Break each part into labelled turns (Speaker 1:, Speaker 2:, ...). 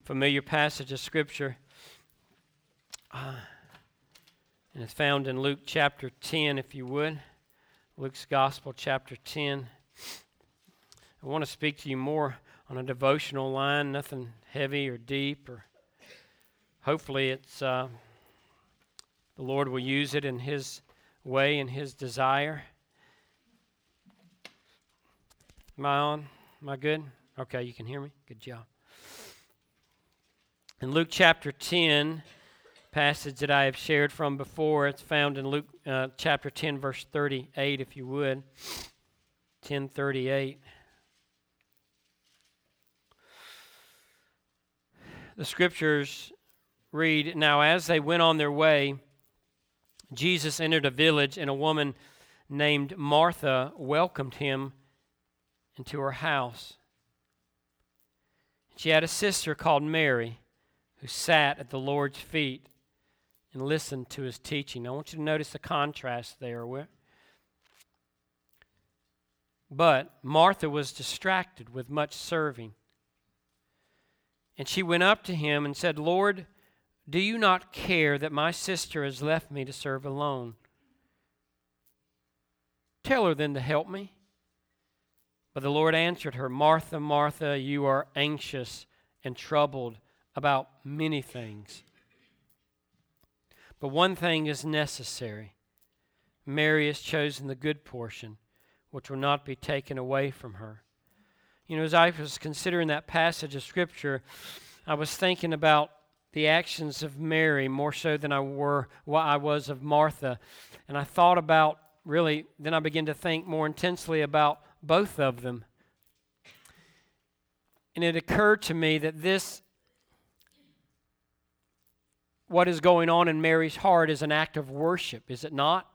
Speaker 1: familiar passage of Scripture. And it's found in Luke chapter 10, if you would. Luke's Gospel, chapter 10. I want to speak to you more on a devotional line, nothing heavy or deep, or hopefully it's the Lord will use it in His way and His desire. Am I on? Am I good? Okay, you can hear me? Good job. In Luke chapter 10, passage that I have shared from before, it's found in Luke chapter 10, verse 38, if you would. 10:38. The Scriptures read, "Now as they went on their way, Jesus entered a village, and a woman named Martha welcomed Him into her house. She had a sister called Mary, who sat at the Lord's feet and listened to His teaching." I want you to notice the contrast there. But Martha was distracted with much serving. And she went up to Him and said, "Lord, do you not care that my sister has left me to serve alone? Tell her then to help me." But the Lord answered her, "Martha, Martha, you are anxious and troubled about many things. But one thing is necessary. Mary has chosen the good portion, which will not be taken away from her." You know, as I was considering that passage of Scripture, I was thinking about the actions of Mary more so than I was of Martha. And I thought about, then I began to think more intensely about both of them. And it occurred to me that what is going on in Mary's heart is an act of worship, is it not?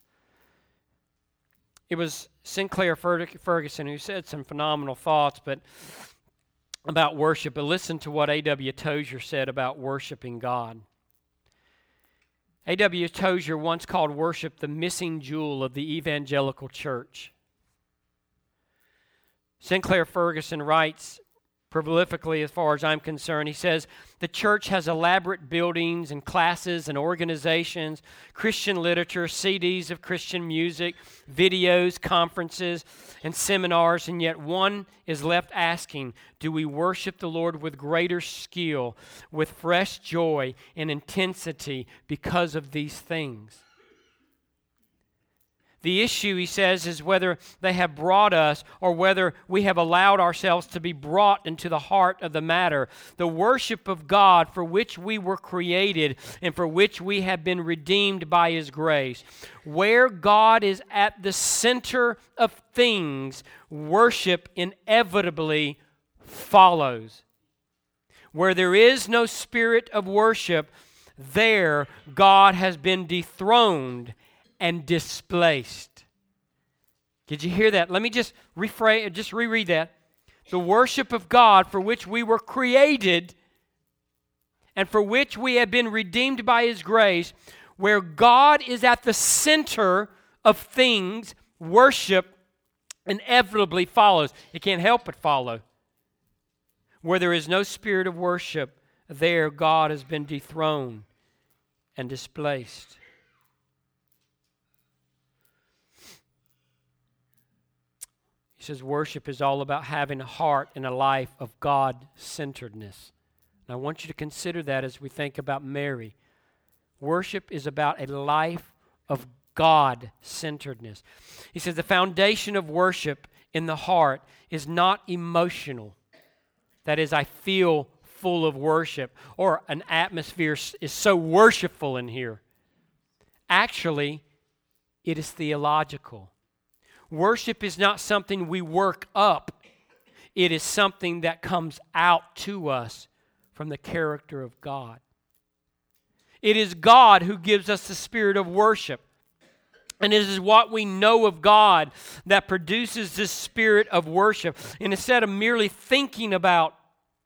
Speaker 1: It was Sinclair Ferguson who said some phenomenal thoughts about worship, but listen to what A.W. Tozier said about worshiping God. A.W. Tozier once called worship the missing jewel of the evangelical church. Sinclair Ferguson writes prolifically, as far as I'm concerned, he says, "The church has elaborate buildings and classes and organizations, Christian literature, CDs of Christian music, videos, conferences, and seminars, and yet one is left asking, do we worship the Lord with greater skill, with fresh joy and intensity because of these things?" The issue, he says, is whether they have brought us or whether we have allowed ourselves to be brought into the heart of the matter. The worship of God for which we were created and for which we have been redeemed by His grace. Where God is at the center of things, worship inevitably follows. Where there is no spirit of worship, there God has been dethroned and displaced. Did you hear that? Let me just reread that. The worship of God for which we were created and for which we have been redeemed by His grace, where God is at the center of things, worship inevitably follows. It can't help but follow. Where there is no spirit of worship, there God has been dethroned and displaced. He says worship is all about having a heart and a life of God-centeredness. And I want you to consider that as we think about Mary. Worship is about a life of God-centeredness. He says the foundation of worship in the heart is not emotional. That is, I feel full of worship, or an atmosphere is so worshipful in here. Actually, it is theological. Worship is not something we work up. It is something that comes out to us from the character of God. It is God who gives us the spirit of worship. And it is what we know of God that produces this spirit of worship. And instead of merely thinking about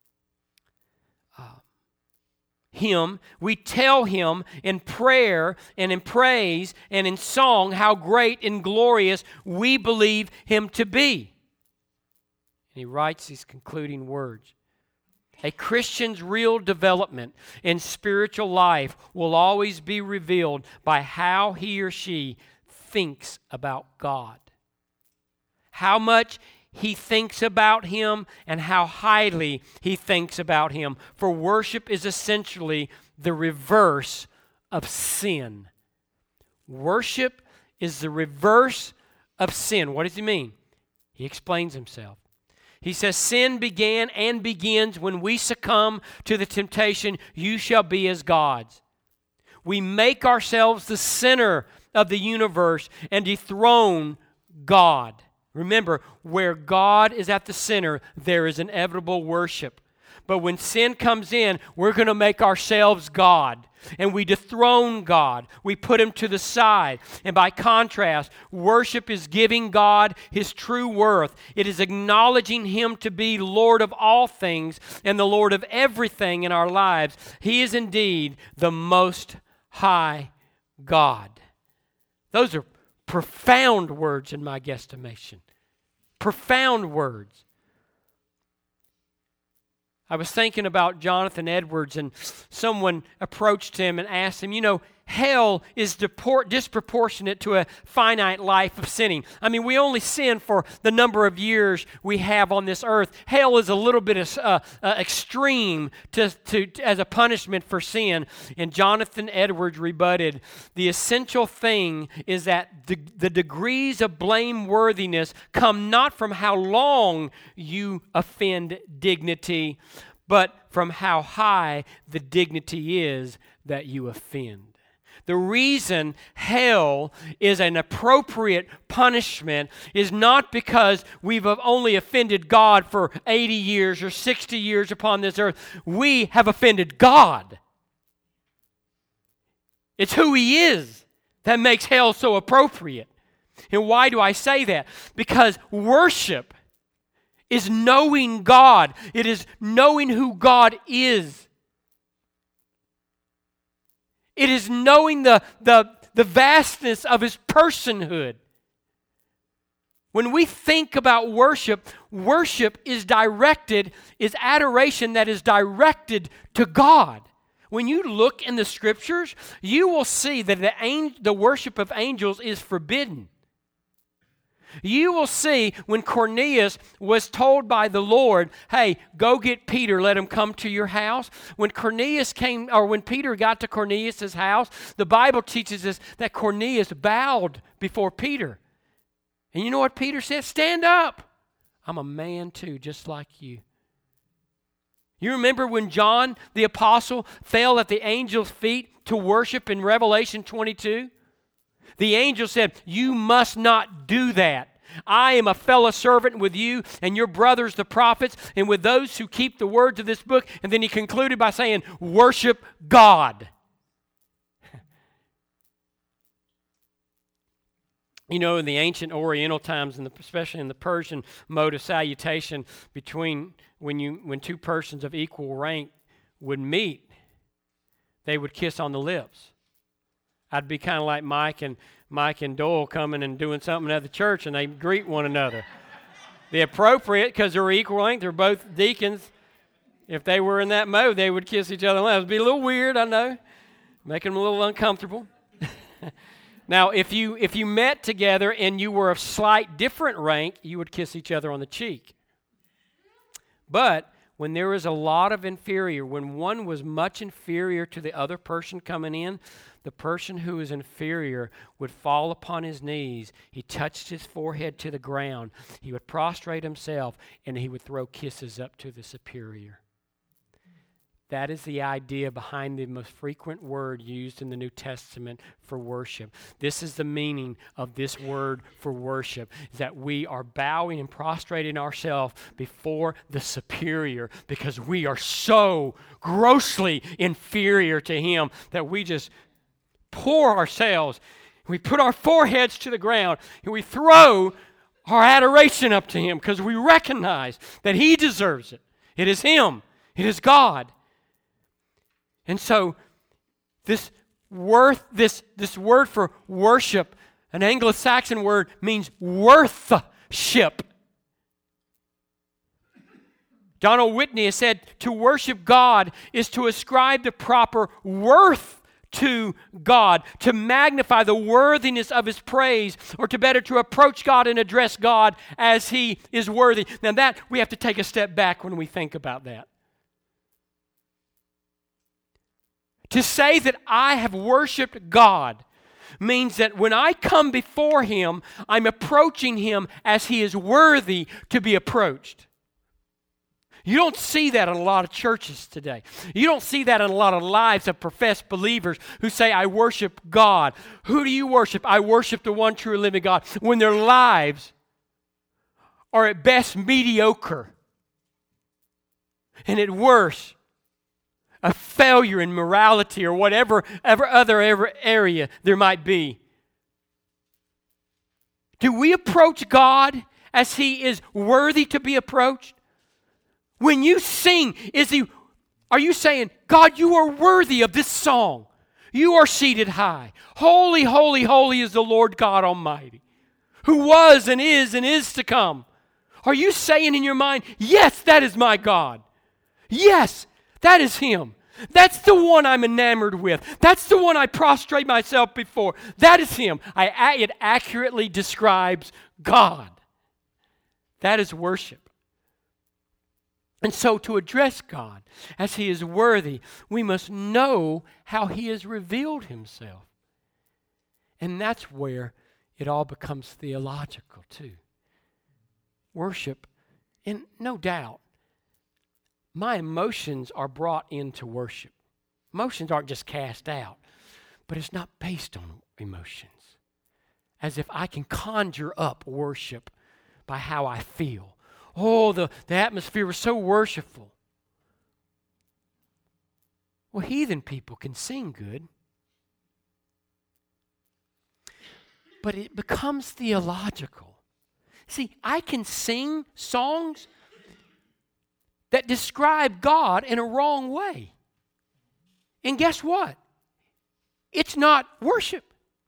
Speaker 1: Him, we tell Him in prayer and in praise and in song how great and glorious we believe Him to be. And he writes these concluding words. A Christian's real development in spiritual life will always be revealed by how he or she thinks about God. How much he thinks about Him and how highly he thinks about Him. For worship is essentially the reverse of sin. Worship is the reverse of sin. What does he mean? He explains himself. He says, sin began and begins when we succumb to the temptation, you shall be as gods. We make ourselves the center of the universe and dethrone God. Remember, where God is at the center, there is inevitable worship. But when sin comes in, we're going to make ourselves God. And we dethrone God. We put Him to the side. And by contrast, worship is giving God His true worth. It is acknowledging Him to be Lord of all things and the Lord of everything in our lives. He is indeed the Most High God. Those are profound words in my guesstimation. Profound words. I was thinking about Jonathan Edwards, and someone approached him and asked him, hell is disproportionate to a finite life of sinning. I mean, we only sin for the number of years we have on this earth. Hell is a little bit extreme as a punishment for sin. And Jonathan Edwards rebutted, the essential thing is that the degrees of blameworthiness come not from how long you offend dignity, but from how high the dignity is that you offend. The reason hell is an appropriate punishment is not because we've only offended God for 80 years or 60 years upon this earth. We have offended God. It's who He is that makes hell so appropriate. And why do I say that? Because worship is knowing God. It is knowing who God is. It is knowing the vastness of His personhood. When we think about worship, worship is adoration that is directed to God. When you look in the Scriptures, you will see that the worship of angels is forbidden. You will see when Cornelius was told by the Lord, hey, go get Peter, let him come to your house. When Peter got to Cornelius' house, the Bible teaches us that Cornelius bowed before Peter. And you know what Peter said? Stand up. I'm a man too, just like you. You remember when John the Apostle fell at the angel's feet to worship in Revelation 22? The angel said, you must not do that. I am a fellow servant with you and your brothers, the prophets, and with those who keep the words of this book. And then he concluded by saying, worship God. In the ancient Oriental times, and especially in the Persian mode of salutation, when two persons of equal rank would meet, they would kiss on the lips. I'd be kind of like Mike and Doyle coming and doing something at the church, and they greet one another. The appropriate, because they're equal length, they're both deacons. If they were in that mode, they would kiss each other. It would be a little weird, I know, making them a little uncomfortable. Now, if you met together and you were of slight different rank, you would kiss each other on the cheek. But when there was a lot of inferior, when one was much inferior to the other person coming in, the person who was inferior would fall upon his knees. He touched his forehead to the ground. He would prostrate himself, and he would throw kisses up to the superior. That is the idea behind the most frequent word used in the New Testament for worship. This is the meaning of this word for worship, is that we are bowing and prostrating ourselves before the superior because we are so grossly inferior to Him that we just pour ourselves, we put our foreheads to the ground, and we throw our adoration up to Him because we recognize that He deserves it. It is Him. It is God. And so this word for worship, an Anglo-Saxon word, means worthship. Donald Whitney has said to worship God is to ascribe the proper worth to God, to magnify the worthiness of His praise, or to approach God and address God as He is worthy. Now that, we have to take a step back when we think about that. To say that I have worshiped God means that when I come before Him, I'm approaching Him as He is worthy to be approached. You don't see that in a lot of churches today. You don't see that in a lot of lives of professed believers who say, I worship God. Who do you worship? I worship the one true and living God. When their lives are at best mediocre, and at worst, a failure in morality or whatever other area there might be. Do we approach God as He is worthy to be approached? When you sing, are you saying, God, you are worthy of this song. You are seated high. Holy, holy, holy is the Lord God Almighty, who was and is to come. Are you saying in your mind, yes, that is my God. Yes, that is Him. That's the one I'm enamored with. That's the one I prostrate myself before. That is Him. It accurately describes God. That is worship. And so to address God as He is worthy, we must know how He has revealed Himself. And that's where it all becomes theological too. Worship, and no doubt, my emotions are brought into worship. Emotions aren't just cast out, but it's not based on emotions. As if I can conjure up worship by how I feel. Oh, the atmosphere was so worshipful. Well, heathen people can sing good. But it becomes theological. See, I can sing songs that describe God in a wrong way. And guess what? It's not worship.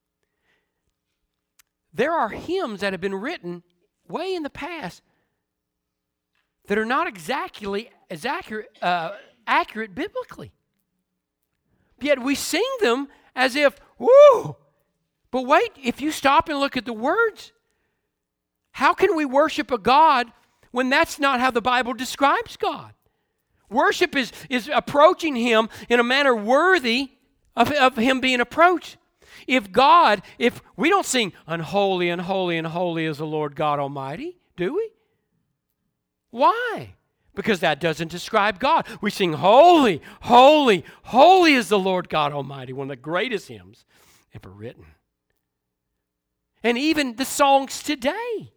Speaker 1: There are hymns that have been written way in the past that are not exactly as accurate biblically. Yet we sing them as if, woo! But wait, if you stop and look at the words, how can we worship a God when that's not how the Bible describes God? Worship is approaching Him in a manner worthy of Him being approached. If we don't sing, unholy, unholy, unholy is the Lord God Almighty, do we? Why? Because that doesn't describe God. We sing, holy, holy, holy is the Lord God Almighty, one of the greatest hymns ever written. And even the songs today.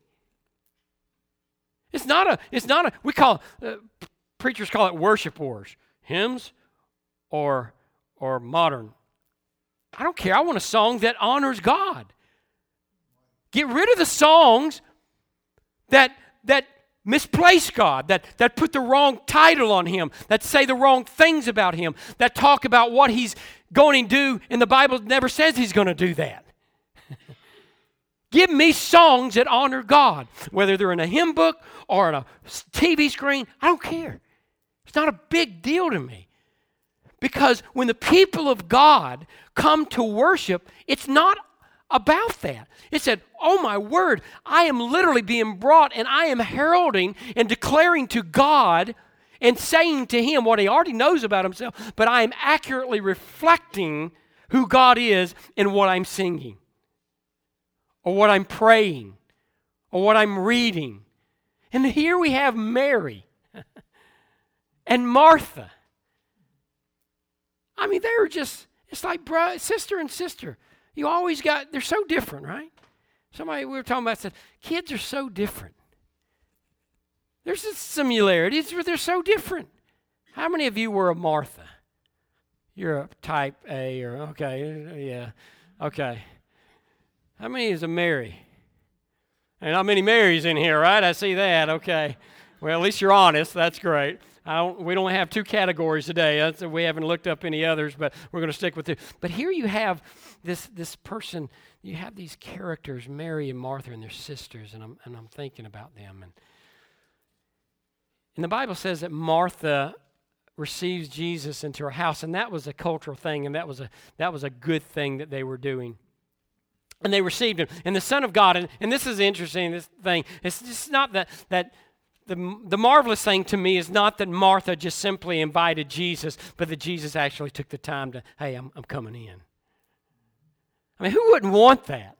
Speaker 1: We call, preachers call it worship wars. Hymns or modern. I don't care. I want a song that honors God. Get rid of the songs that misplace God, that put the wrong title on Him, that say the wrong things about Him, that talk about what He's going to do, and the Bible never says He's going to do that. Give me songs that honor God, whether they're in a hymn book or on a TV screen. I don't care. It's not a big deal to me. Because when the people of God come to worship, it's not about that. It said, oh my word, I am literally being brought and I am heralding and declaring to God and saying to Him what He already knows about Himself, but I am accurately reflecting who God is in what I'm singing, or what I'm praying, or what I'm reading. And here we have Mary and Martha. I mean, they're just, it's like sister and sister. You always they're so different, right? We were talking about said, kids are so different. There's similarities, but they're so different. How many of you were a Martha? You're a type A or, okay, yeah, okay. How many is a Mary? And not many Marys in here, right? I see that, okay. Well, at least you're honest. That's great. We don't have two categories today. We haven't looked up any others, but we're going to stick with it. But here you have this person. You have these characters, Mary and Martha, and their sisters, and I'm thinking about them. And And the Bible says that Martha receives Jesus into her house, and that was a cultural thing, and that was a good thing that they were doing. And they received him. And the Son of God, and this is interesting, this thing, it's just not that the marvelous thing to me is not that Martha just simply invited Jesus, but that Jesus actually took the time to, hey, I'm coming in. I mean, who wouldn't want that?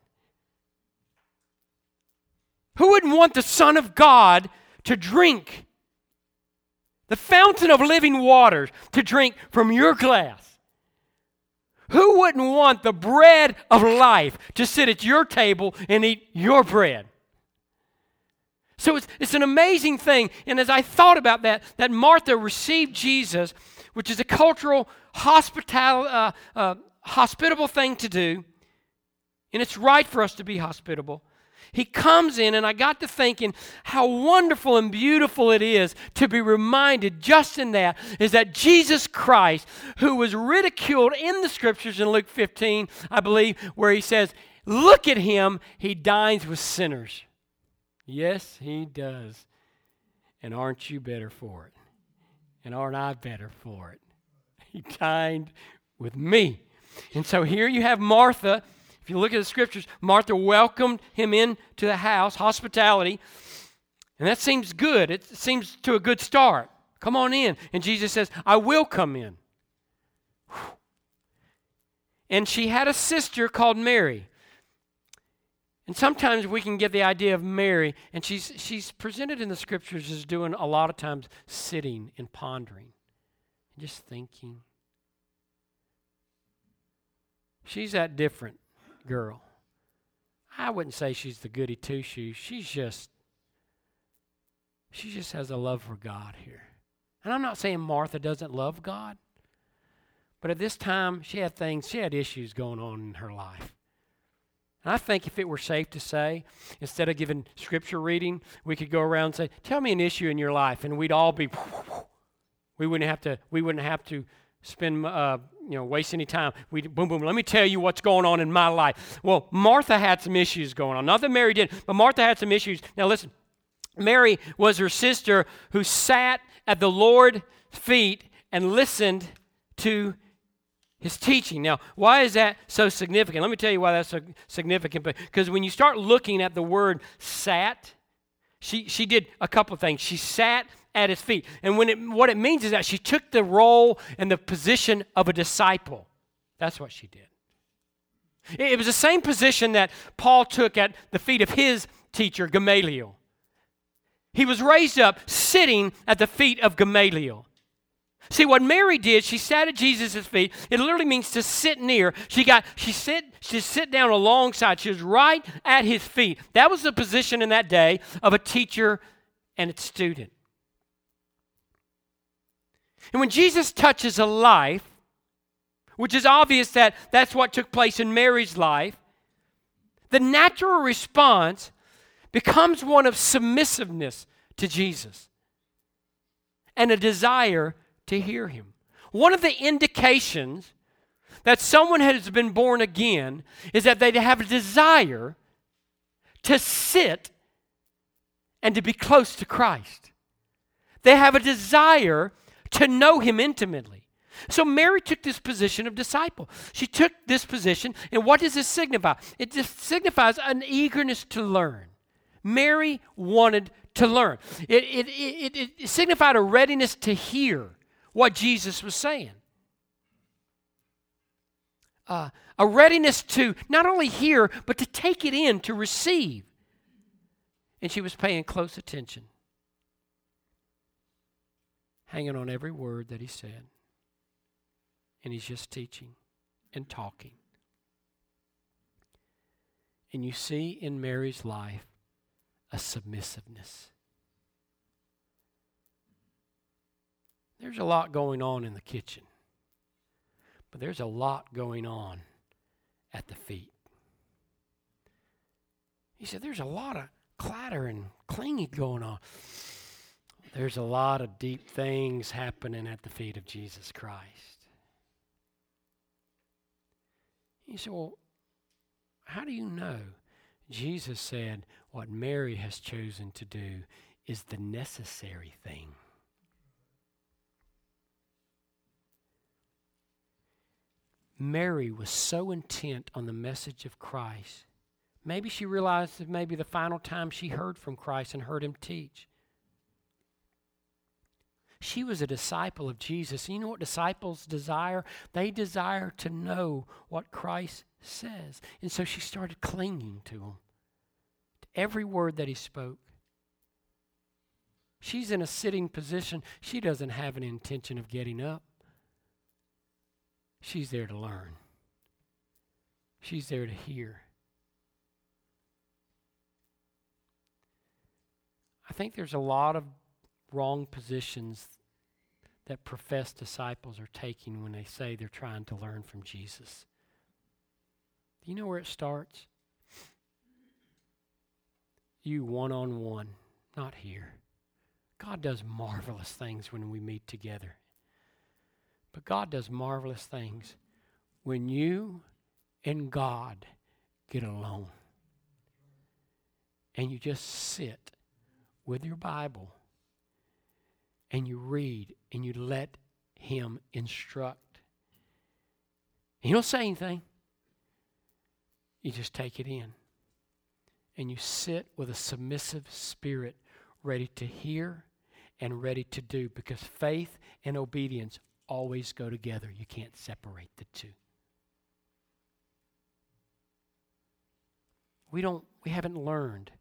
Speaker 1: Who wouldn't want the Son of God to drink the fountain of living waters, to drink from your glass? Who wouldn't want the bread of life to sit at your table and eat your bread? So it's an amazing thing. And as I thought about that Martha received Jesus, which is a cultural, hospitable thing to do, and it's right for us to be hospitable. He comes in, and I got to thinking how wonderful and beautiful it is to be reminded just in that, is that Jesus Christ, who was ridiculed in the Scriptures in Luke 15, I believe, where he says, look at him, he dines with sinners. Yes, he does. And aren't you better for it? And aren't I better for it? He dined with me. And so here you have Martha. If you look at the Scriptures, Martha welcomed him into the house, hospitality, and that seems good. It seems to a good start. Come on in. And Jesus says, I will come in. Whew. And she had a sister called Mary. And sometimes we can get the idea of Mary, and she's presented in the Scriptures as doing a lot of times sitting and pondering and just thinking. She's that different girl. I wouldn't say she's the goody two-shoes. She just has a love for God here. And I'm not saying Martha doesn't love God, but at this time she had issues going on in her life. And I think if it were safe to say, instead of giving Scripture reading, we could go around and say, tell me an issue in your life, and we'd all be, we wouldn't have to spend waste any time. We boom, let me tell you what's going on in my life. Well, Martha had some issues going on. Not that Mary did, but Martha had some issues. Now listen, Mary was her sister who sat at the Lord's feet and listened to his teaching. Now, why is that so significant? Let me tell you why that's so significant. Because when you start looking at the word sat, she did a couple of things. She sat at his feet. And what it means is that she took the role and the position of a disciple. That's what she did. It was the same position that Paul took at the feet of his teacher, Gamaliel. He was raised up sitting at the feet of Gamaliel. See, what Mary did, she sat at Jesus' feet. It literally means to sit near. She sit down alongside. She was right at his feet. That was the position in that day of a teacher and its student. And when Jesus touches a life, which is obvious that that's what took place in Mary's life, the natural response becomes one of submissiveness to Jesus and a desire to hear him. One of the indications that someone has been born again is that they have a desire to sit and to be close to Christ. They have a desire to know him intimately. So Mary took this position of disciple. She took this position, and what does this signify? It just signifies an eagerness to learn. Mary wanted to learn. It signified a readiness to hear what Jesus was saying. A readiness to not only hear, but to take it in, to receive. And she was paying close attention, hanging on every word that he said. And he's just teaching and talking. And you see in Mary's life a submissiveness. There's a lot going on in the kitchen, but there's a lot going on at the feet. He said, there's a lot of clatter and clinging going on. There's a lot of deep things happening at the feet of Jesus Christ. He said, well, how do you know? Jesus said, what Mary has chosen to do is the necessary thing. Mary was so intent on the message of Christ. Maybe she realized that maybe the final time she heard from Christ and heard him teach. She was a disciple of Jesus. You know what disciples desire? They desire to know what Christ says. And so she started clinging to him, to every word that he spoke. She's in a sitting position. She doesn't have an intention of getting up. She's there to learn. She's there to hear. I think there's a lot of wrong positions that professed disciples are taking when they say they're trying to learn from Jesus. Do you know where it starts? You one-on-one, not here. God does marvelous things when we meet together. But God does marvelous things when you and God get alone. And you just sit with your Bible and you read and you let him instruct. And you don't say anything. You just take it in. And you sit with a submissive spirit ready to hear and ready to do, because faith and obedience always go together. You can't separate the two. We haven't learned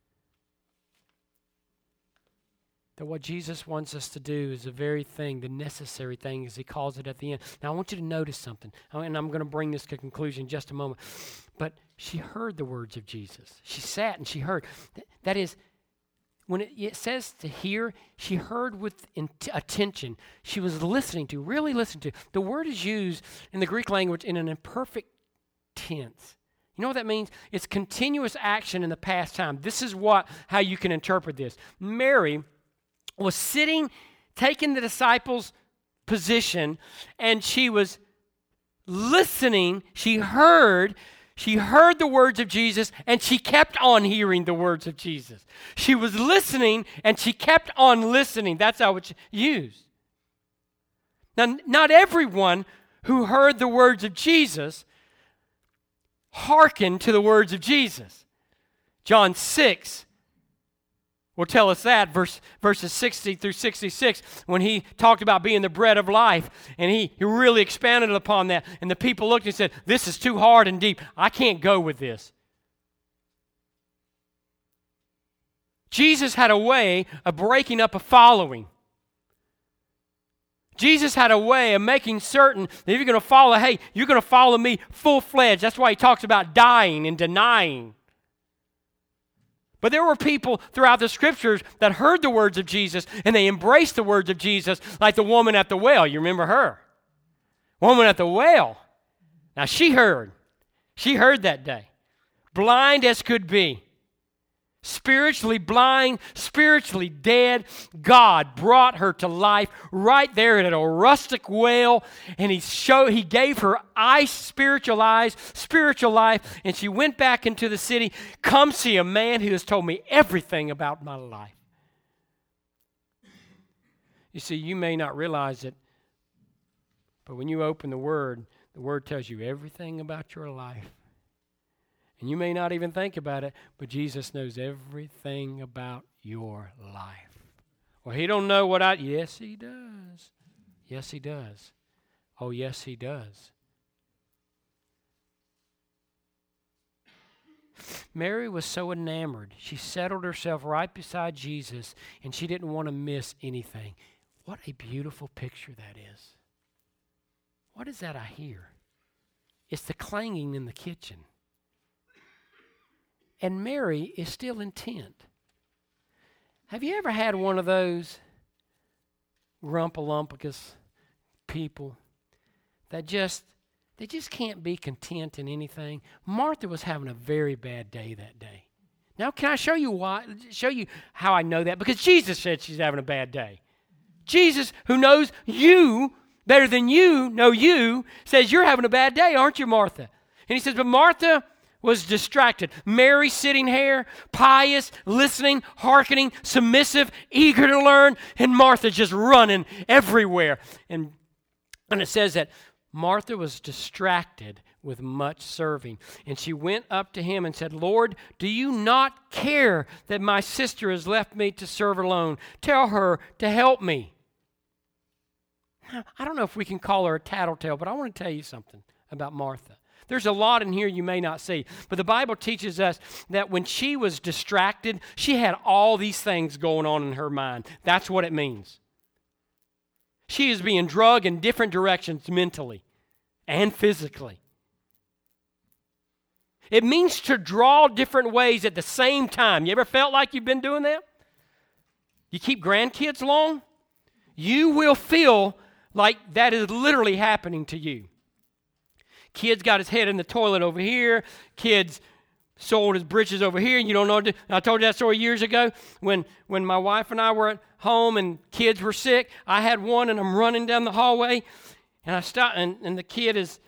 Speaker 1: that what Jesus wants us to do is the very thing, the necessary thing, as he calls it at the end. Now, I want you to notice something, and I'm going to bring this to conclusion in just a moment. But she heard the words of Jesus. She sat and she heard. That is, when it says to hear, she heard with attention. She was listening to, really listening to. The word is used in the Greek language in an imperfect tense. You know what that means? It's continuous action in the past time. This is how you can interpret this. Mary was sitting, taking the disciples' position, and she was listening. She heard the words of Jesus, and she kept on hearing the words of Jesus. She was listening, and she kept on listening. That's how it's used. Now, not everyone who heard the words of Jesus hearkened to the words of Jesus. John 6 will tell us that, verses 60 through 66, when he talked about being the bread of life, and he really expanded upon that. And the people looked and said, this is too hard and deep. I can't go with this. Jesus had a way of breaking up a following. Jesus had a way of making certain that if you're going to follow, hey, you're going to follow me full-fledged. That's why he talks about dying and denying. But there were people throughout the scriptures that heard the words of Jesus and they embraced the words of Jesus, like the woman at the well. You remember her? Woman at the well. Now she heard. She heard that day. Blind as could be. Spiritually blind, spiritually dead. God brought her to life right there at a rustic well, and he gave her spiritual life, and she went back into the city. Come see a man who has told me everything about my life. You see, you may not realize it, but when you open the Word tells you everything about your life. And you may not even think about it, but Jesus knows everything about your life. Well, he don't know yes, he does. Yes, he does. Oh, yes, he does. Mary was so enamored. She settled herself right beside Jesus, and she didn't want to miss anything. What a beautiful picture that is. What is that I hear? It's the clanging in the kitchen. And Mary is still intent. Have you ever had one of those grumpalumpicus people that they just can't be content in anything? Martha was having a very bad day that day. Now, can I show you how I know that? Because Jesus said she's having a bad day. Jesus, who knows you better than you know you, says you're having a bad day, aren't you, Martha? And he says, but Martha was distracted. Mary sitting here, pious, listening, hearkening, submissive, eager to learn, and Martha just running everywhere. And it says that Martha was distracted with much serving, and she went up to him and said, Lord, do you not care that my sister has left me to serve alone? Tell her to help me. Now, I don't know if we can call her a tattletale, but I want to tell you something about Martha. There's a lot in here you may not see, but the Bible teaches us that when she was distracted, she had all these things going on in her mind. That's what it means. She is being drugged in different directions mentally and physically. It means to draw different ways at the same time. You ever felt like you've been doing that? You keep grandkids long? You will feel like that is literally happening to you. Kid's got his head in the toilet over here. Kid's sold his britches over here, and you don't know. I told you that story years ago when my wife and I were at home and kids were sick. I had one, and I'm running down the hallway, and I stop, and the kid is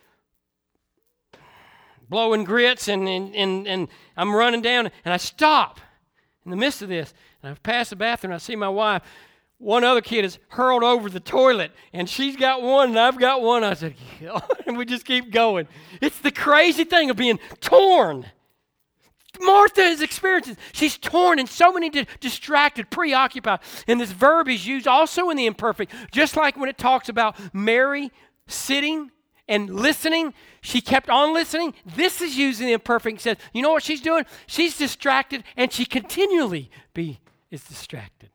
Speaker 1: blowing grits, and I'm running down, and I stop in the midst of this, and I pass the bathroom, and I see my wife. One other kid is hurled over the toilet, and she's got one, and I've got one. I said, and we just keep going. It's the crazy thing of being torn. Martha is experiencing. She's torn and so many distracted, preoccupied. And this verb is used also in the imperfect. Just like when it talks about Mary sitting and listening, she kept on listening. This is used in the imperfect. It says, you know what she's doing? She's distracted, and she continually is distracted.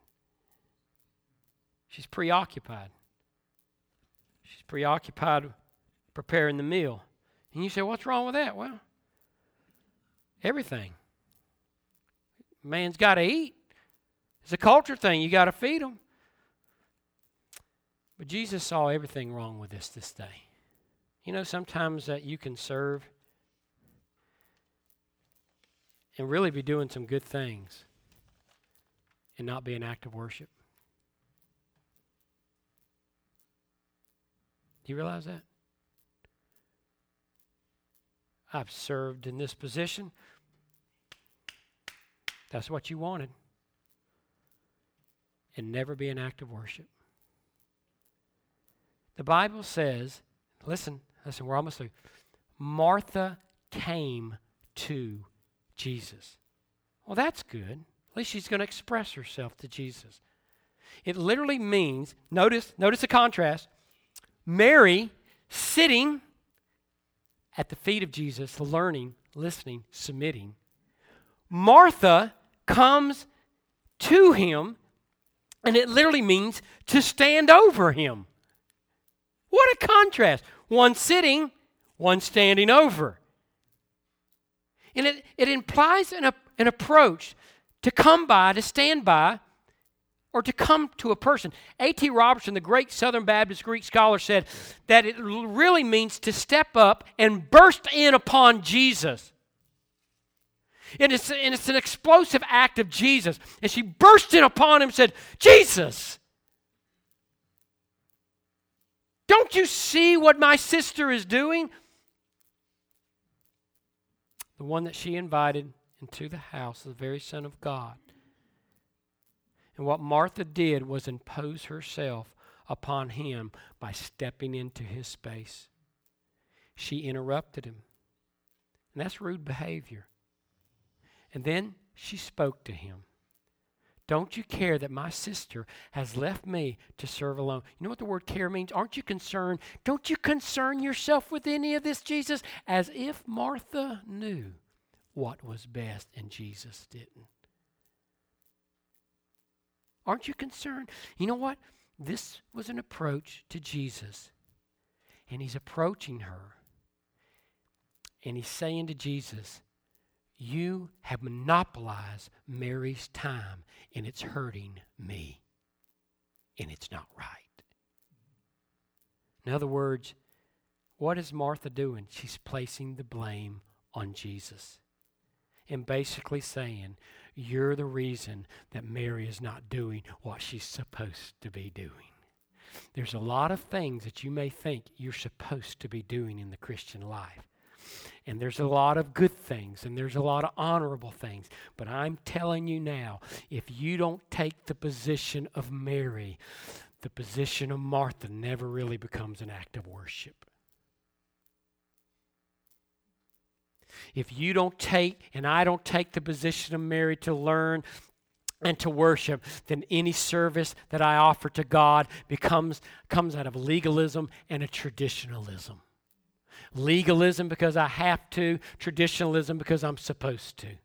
Speaker 1: She's preoccupied. She's preoccupied preparing the meal. And you say, what's wrong with that? Well, everything. Man's got to eat. It's a culture thing. You got to feed them. But Jesus saw everything wrong with this day. You know, sometimes that you can serve and really be doing some good things and not be an act of worship. Do you realize that? I've served in this position. That's what you wanted. And never be an act of worship. The Bible says, listen, we're almost through. Martha came to Jesus. Well, that's good. At least she's going to express herself to Jesus. It literally means, notice the contrast. Mary sitting at the feet of Jesus, learning, listening, submitting. Martha comes to him, and it literally means to stand over him. What a contrast. One sitting, one standing over. And it implies an approach to come by, to stand by, or to come to a person. A.T. Robertson, the great Southern Baptist Greek scholar, said that it really means to step up and burst in upon Jesus. And it's an explosive act of Jesus. And she burst in upon him and said, Jesus, don't you see what my sister is doing? The one that she invited into the house, the very Son of God. And what Martha did was impose herself upon him by stepping into his space. She interrupted him. And that's rude behavior. And then she spoke to him. Don't you care that my sister has left me to serve alone? You know what the word care means? Aren't you concerned? Don't you concern yourself with any of this, Jesus? As if Martha knew what was best and Jesus didn't. Aren't you concerned? You know what? This was an approach to Jesus. And he's approaching her. And he's saying to Jesus, you have monopolized Mary's time, and it's hurting me. And it's not right. In other words, what is Martha doing? She's placing the blame on Jesus. And basically saying, you're the reason that Mary is not doing what she's supposed to be doing. There's a lot of things that you may think you're supposed to be doing in the Christian life. And there's a lot of good things, and there's a lot of honorable things. But I'm telling you now, if you don't take the position of Mary, the position of Martha never really becomes an act of worship. If you don't take, and I don't take the position of Mary to learn and to worship, then any service that I offer to God comes out of legalism and a traditionalism. Legalism because I have to, traditionalism because I'm supposed to.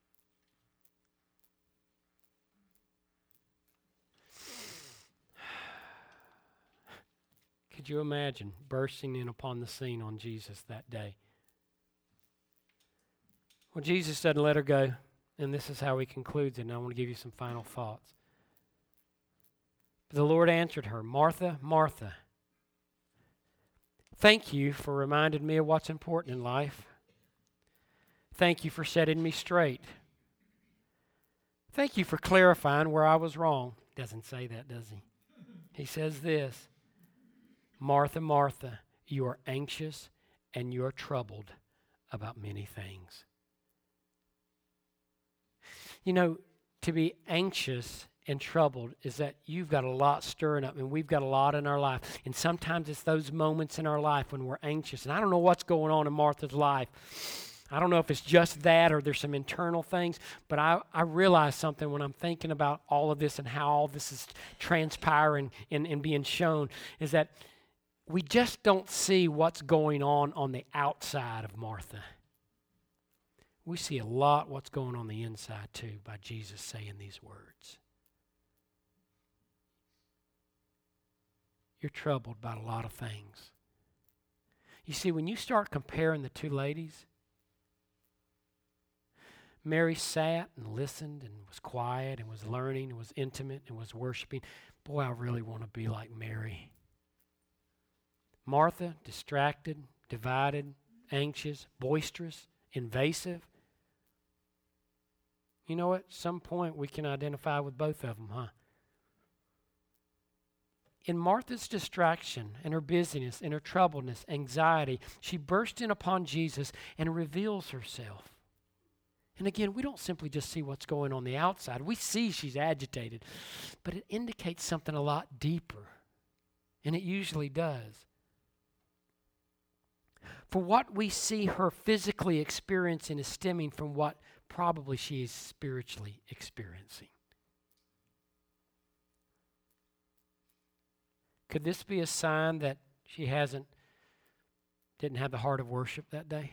Speaker 1: Could you imagine bursting in upon the scene on Jesus that day? Well, Jesus doesn't let her go, and this is how he concludes it, and I want to give you some final thoughts. The Lord answered her, Martha, Martha, thank you for reminding me of what's important in life. Thank you for setting me straight. Thank you for clarifying where I was wrong. Doesn't say that, does he? He says this, Martha, Martha, you are anxious and you are troubled about many things. You know, to be anxious and troubled is that you've got a lot stirring up, and we've got a lot in our life. And sometimes it's those moments in our life when we're anxious. And I don't know what's going on in Martha's life. I don't know if it's just that or there's some internal things, but I realize something when I'm thinking about all of this and how all this is transpiring and being shown, is that we just don't see what's going on the outside of Martha. We see a lot what's going on the inside too by Jesus saying these words. You're troubled by a lot of things. You see, when you start comparing the two ladies, Mary sat and listened and was quiet and was learning and was intimate and was worshiping. Boy, I really want to be like Mary. Martha, distracted, divided, anxious, boisterous, invasive. You know, at some point we can identify with both of them, huh? In Martha's distraction and her busyness and her troubledness, anxiety, she burst in upon Jesus and reveals herself. And again, we don't simply just see what's going on the outside. We see she's agitated, but it indicates something a lot deeper, and it usually does. For what we see her physically experiencing is stemming from what probably she is spiritually experiencing. Could this be a sign that she didn't have the heart of worship that day?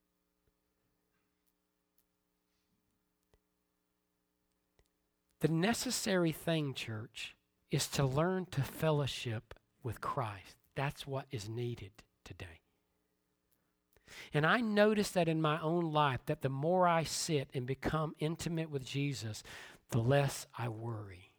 Speaker 1: The necessary thing, church, is to learn to fellowship with Christ. That's what is needed today. And I notice that in my own life, that the more I sit and become intimate with Jesus, the less I worry.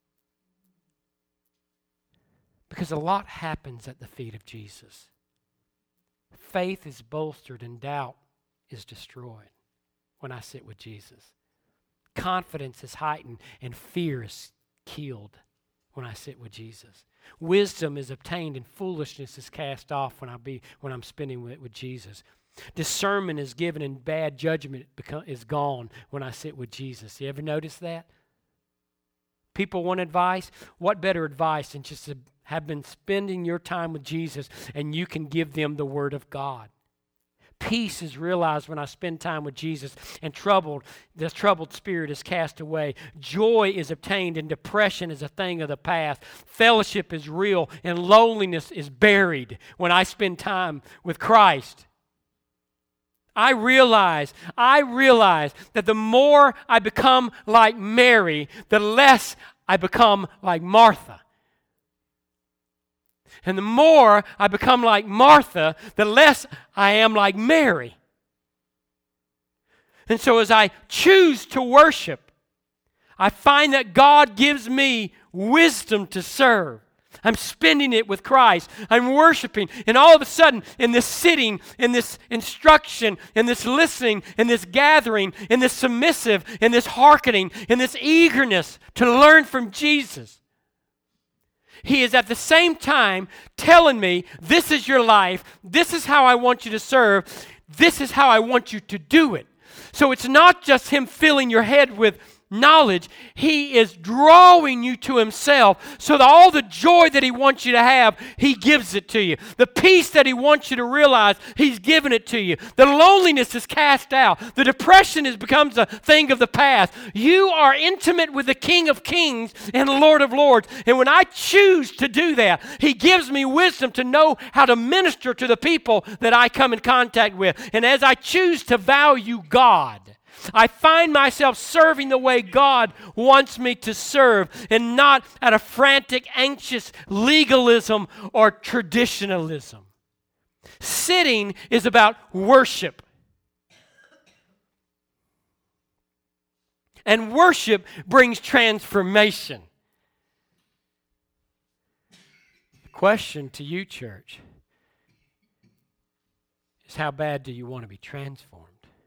Speaker 1: Because a lot happens at the feet of Jesus. Faith is bolstered and doubt is destroyed when I sit with Jesus. Confidence is heightened and fear is killed when I sit with Jesus. Wisdom is obtained and foolishness is cast off when I'm spending with Jesus. Discernment is given and bad judgment is gone when I sit with Jesus. You ever notice that? People want advice. What better advice than just to have been spending your time with Jesus and you can give them the Word of God? Peace is realized when I spend time with Jesus, and the troubled spirit is cast away. Joy is obtained and depression is a thing of the past. Fellowship is real and loneliness is buried when I spend time with Christ. I realize that the more I become like Mary, the less I become like Martha. And the more I become like Martha, the less I am like Mary. And so as I choose to worship, I find that God gives me wisdom to serve. I'm spending it with Christ. I'm worshiping. And all of a sudden, in this sitting, in this instruction, in this listening, in this gathering, in this submissive, in this hearkening, in this eagerness to learn from Jesus, He is at the same time telling me, this is your life, this is how I want you to serve, this is how I want you to do it. So it's not just Him filling your head with knowledge, He is drawing you to Himself so that all the joy that He wants you to have, He gives it to you. The peace that He wants you to realize, He's given it to you. The loneliness is cast out. The depression becomes a thing of the past. You are intimate with the King of Kings and Lord of Lords. And when I choose to do that, He gives me wisdom to know how to minister to the people that I come in contact with. And as I choose to value God, I find myself serving the way God wants me to serve and not out of frantic, anxious legalism or traditionalism. Sitting is about worship. And worship brings transformation. The question to you, church, is how bad do you want to be transformed?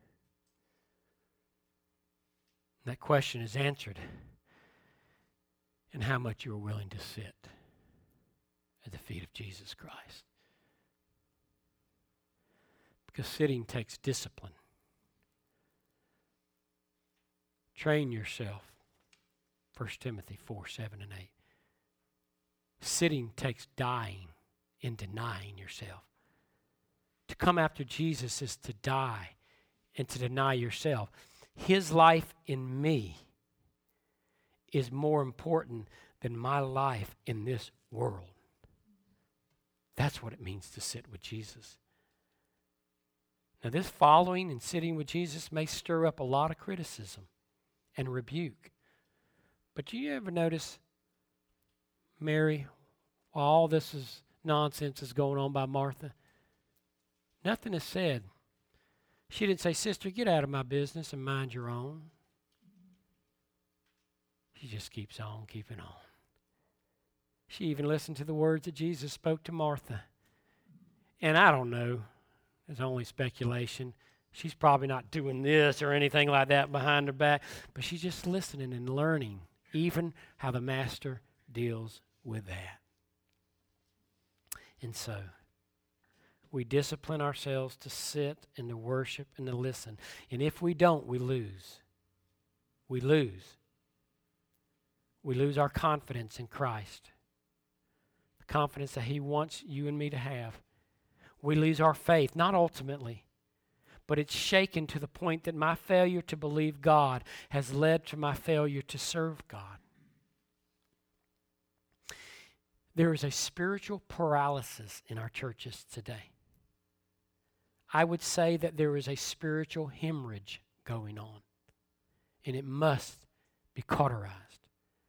Speaker 1: That question is answered in how much you are willing to sit at the feet of Jesus Christ. Because sitting takes discipline. Train yourself. 1 Timothy 4, 7 and 8. Sitting takes dying and denying yourself. To come after Jesus is to die and to deny yourself. His life in me is more important than my life in this world. That's what it means to sit with Jesus. Now, this following and sitting with Jesus may stir up a lot of criticism and rebuke. But do you ever notice Mary, while all this nonsense is going on by Martha, nothing is said. She didn't say, "Sister, get out of my business and mind your own." She just keeps on keeping on. She even listened to the words that Jesus spoke to Martha. And I don't know, it's only speculation. She's probably not doing this or anything like that behind her back, but she's just listening and learning even how the Master deals with that. And so, we discipline ourselves to sit and to worship and to listen. And if we don't, we lose. We lose. We lose our confidence in Christ. The confidence that He wants you and me to have. We lose our faith, not ultimately, but it's shaken to the point that my failure to believe God has led to my failure to serve God. There is a spiritual paralysis in our churches today. I would say that there is a spiritual hemorrhage going on, and it must be cauterized.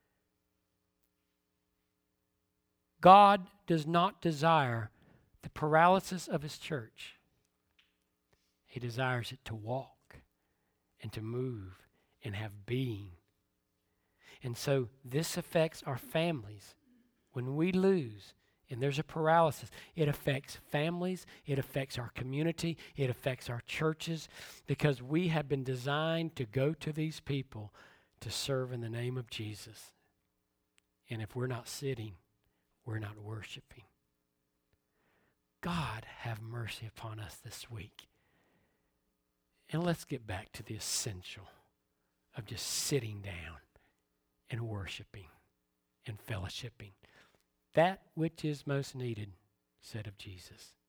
Speaker 1: God does not desire the paralysis of His church. He desires it to walk and to move and have being. And so this affects our families. When we lose and there's a paralysis, it affects families, it affects our community, it affects our churches, because we have been designed to go to these people to serve in the name of Jesus. And if we're not sitting, we're not worshiping. God, have mercy upon us this week. And let's get back to the essential of just sitting down and worshiping and fellowshipping. That which is most needed, said of Jesus.